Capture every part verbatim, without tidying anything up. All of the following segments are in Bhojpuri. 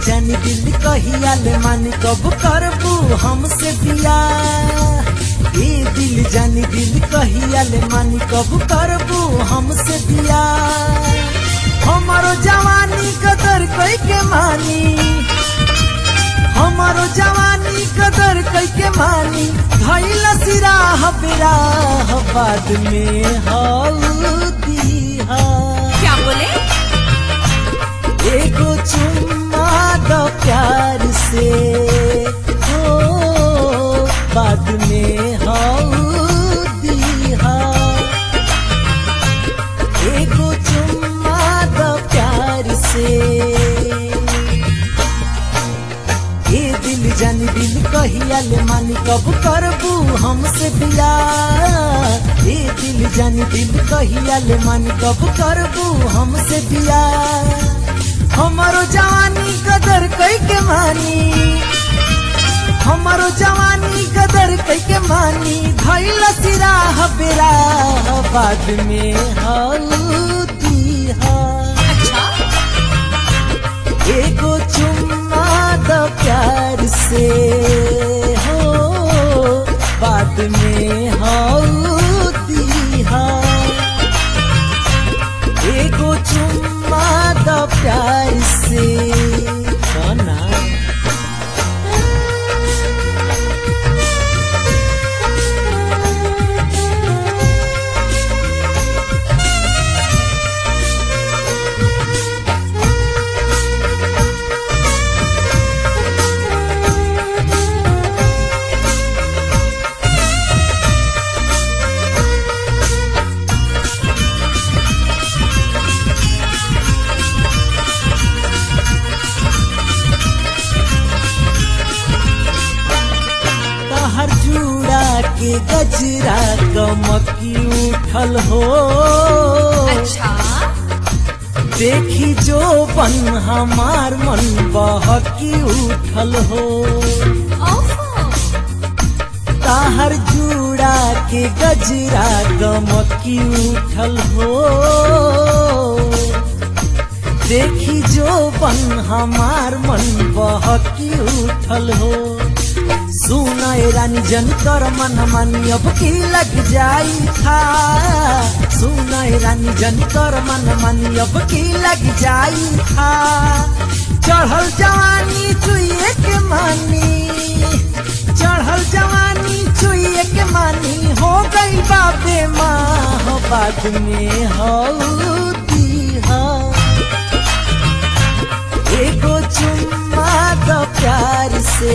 जानी दिल कहिया ले मानी कब करबू हमसे बियाह। ए दिल जानी दिल कहिया ले मानी कब करबू हमसे बियाह। हमारो जवानी कदर कई के मानी, हमारो जवानी कदर कई के मानी, धैला सिराह बिराह बाद में हल्दी हा। क्या बोले? एगो चुम्मा दो प्यार से, हो बाद में हल्दी हा। एगो चुम्मा दो प्यार से। ए दिल जानी दिल कहिया ले मानी कब करबू हमसे बियाह। ए दिल जानी दिल कहिया ले मानी कब करबू हमसे बियाह। हमारो जवानी कदर कई के मानी, हमारो जवानी कदर कई के मानी, धैला सिराह बिराह बाद में हल्दी हा। अच्छा एगो चुम्मा दो प्यार से, हो बाद में हल्दी हा। एगो चुम्मा दो प्यार से सोना। हर जुड़ा के गजरा कमकी उठल हो। अच्छा देखी जो बन हमार मन बहकी उठल हो। ताहर जुड़ा के गजरा कमकी उठल हो। देखी जो बन हमार मन बहकी उठल हो। सुना ए रानी जन कर मन मानी अब की लग जाई था। सुना ए रानी जन कर मन मानी अब की लग जाई था। चढ़ल जवानी चुइए के मानी, चढ़ल जवानी चुइए के मानी, हो गई बाबे माँ बाद में हल्दी हा। एगो चुम्मा दो प्यार से,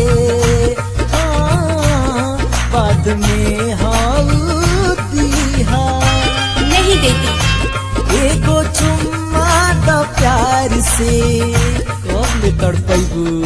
बाद में हल्दी हा। नहीं देती। एगो चुम्मा दो प्यार से, कब ले तड़पैबू।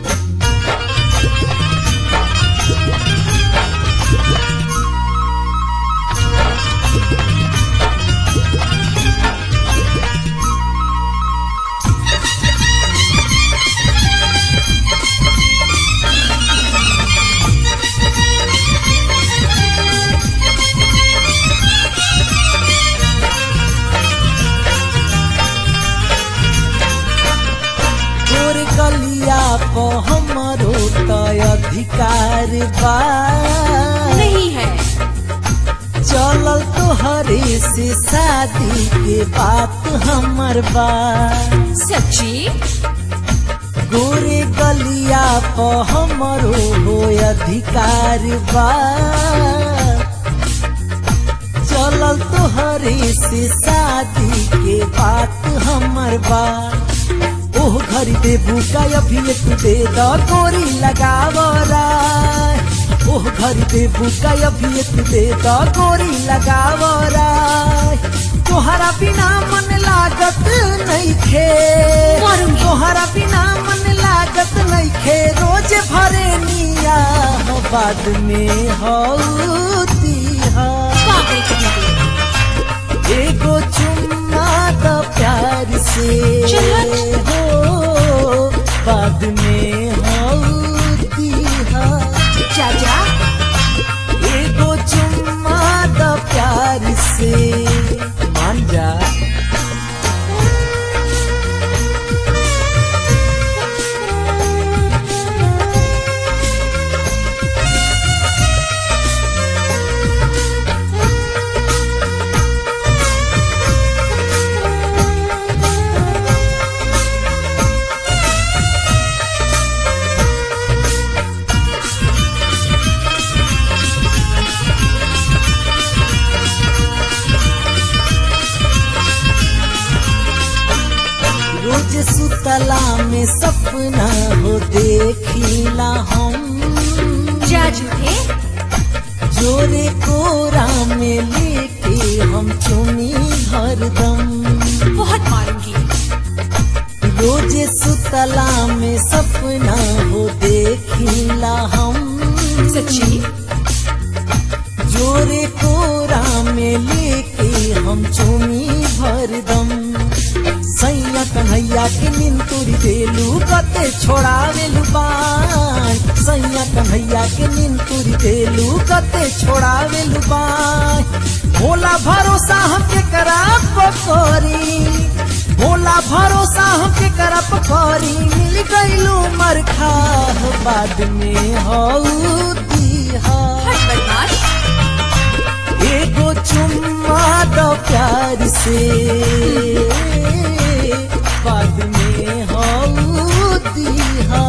गलिया को हमारो तो अधिकार बा नहीं है। चलल तोहरे से शादी के बात हमर बा। सच्ची? गोरे गलिया को हमारो हो अधिकार बा। चलल तोहरे से शादी के बात हमर बा। ओह घरी देबू का अभी तू दे द गोरी लगावरा। ओह घरी देबू का अभी तू दे द गोरी लगावरा। तोहरा बिना मन लागत नहीं खे, तोहरा बिना मन लागत नहीं खे। रोज भरे निया बाद में हल्दी हा। एगो चुम्मा दो प्यार से, हो बाद में हल्दी हा। जा जा एगो चुम्मा दो प्यार से, मान जा। रोज सुतला में सपना हो देखिला हम जा झूठे। जोरे कोरा में लेके हम चुनी हरदम। बहुत मारूंगी। रोज सुतला में सपना हो देखिला हम सच्ची। जोरे कोरा में लेके हम चुनी भरदम। सैया कन्हैया के नींद तुरी देलू कते छोड़ावेलू बान। सैया कन्हैया के नींद तुरी देलू कते छोड़ावेलू बान। भोला भरोसा हमके करा पकड़ी, भोला भरोसा हमके करा पकड़ी। मिल गईलू मरखा बाद में हऊ दीहा। हट बदमाश। एगो चुम्मा दो प्यार से बाद में हऊ दीहा।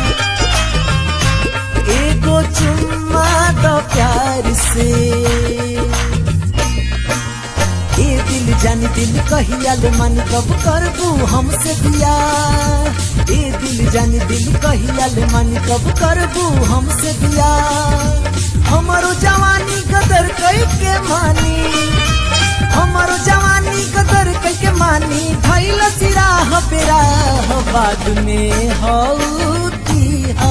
एगो चुम्मा दो प्यार से। ए दिल जानी दिल कहिया ले मन कब करबू हमसे दिया। ए दिल जानी दिल कहिया ले मन कब करबू हमसे दिया। हमारो जवानी कदर कई के मानी, हमारो जवानी कदर कई के मानी। भइल सिराह बेराह बाद में हऊ दीहा।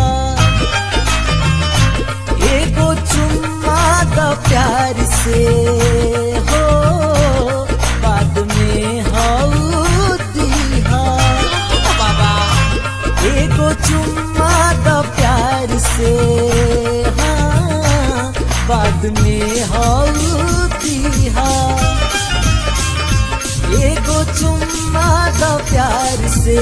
एगो चुम्मा द प्यार से हो बाद में हऊ दीहा। बाबा। एगो चुम्मा द प्यार से हाँ बाद में हऊ दीहा। एगो चुम्मा द प्यार से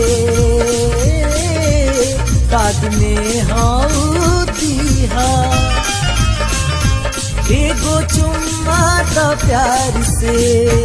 बाद में हऊ दीहा। एगो चुम्मा द प्यार से।